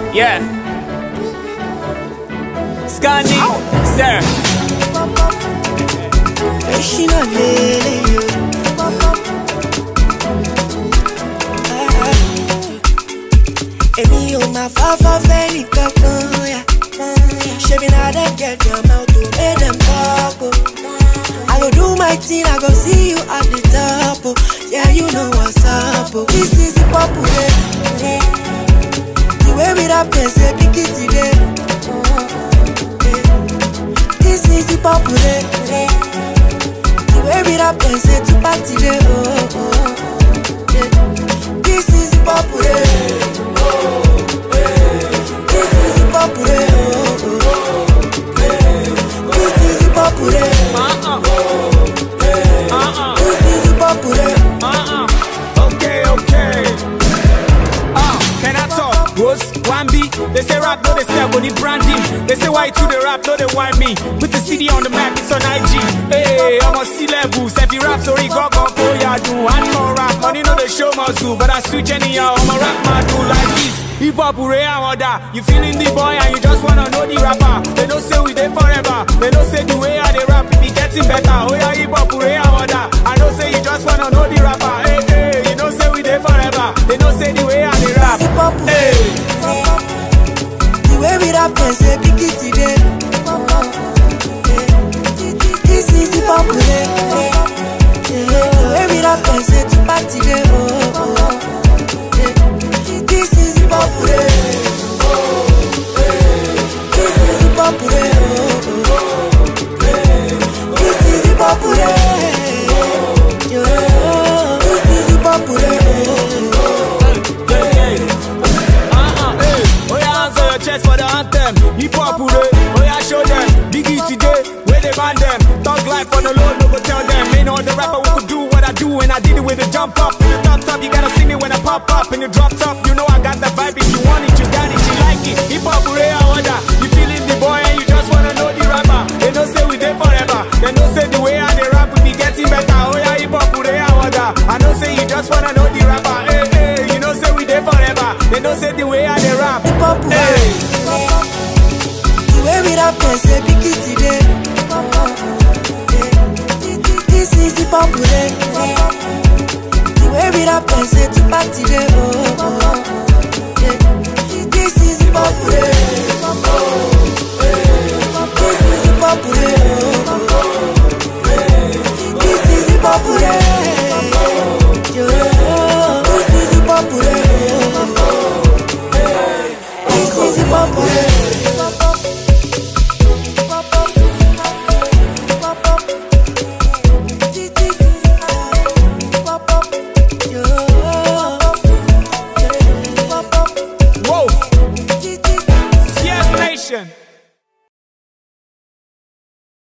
Yeah. Scandi, sir. Emi o ma fa fẹ́ni kankan ya. Shebi na dem get your mouth to make them talk. I go do my thing, I go see you at the top. Yeah, you know what's up. This is the popular. The way we rap, they say pick it today. This is the popular. The way we rap, they say to back today. This is the popular. This is the popular. This is the popular. This is the popular. Okay. Can I talk? Rose, one beat. They say rap, no they say but the branding. They say why to the rap, no they want me. Put the CD on the map, it's on IG. Hey, I'm on C-level. If you rap, sorry, go, yeah, do. And more rap, money no they show my zoo. But I switch anyhow, I'm a rap man do like this. Hip hop, hooray, and order. You feeling the boy and you just wanna know the rapper. They don't say we there forever. They don't say the way I they rap, it be getting better. Oh yeah, hip hop, hooray, and order. I don't say you just wanna know the rapper. Hey, you don't say we there forever. They don't say the way I they rap. Hey. The way we rap, they say pick it today. This is the popular. The way we rap, they say to back today. This is the popular. This is the popular. This is the popular. This is the popular. Oh yeah, answer your chest for the anthem. Hip hop, oh yeah, show them. Biggie today, where they ban them. Talk life on the low, no go tell them. Ain't no other rapper who could do what I do, and I did it with a jump up. To the top, you gotta see me when I pop up. And you drop top, you know I got the vibe. If you want it, you got it, you like it. Hip hop, hooray, I order. You feeling the boy and you just wanna know the rapper. They don't say we there forever. They don't say the way I they rap will be getting better. Oh yeah, hip hop, hooray, I order. I don't say you just wanna know the rapper. Hey, you don't say we there forever. They don't say the way I they rap. Hey. The way we rap, they say pick it today. This is the popular. The way we rap, they say to back today.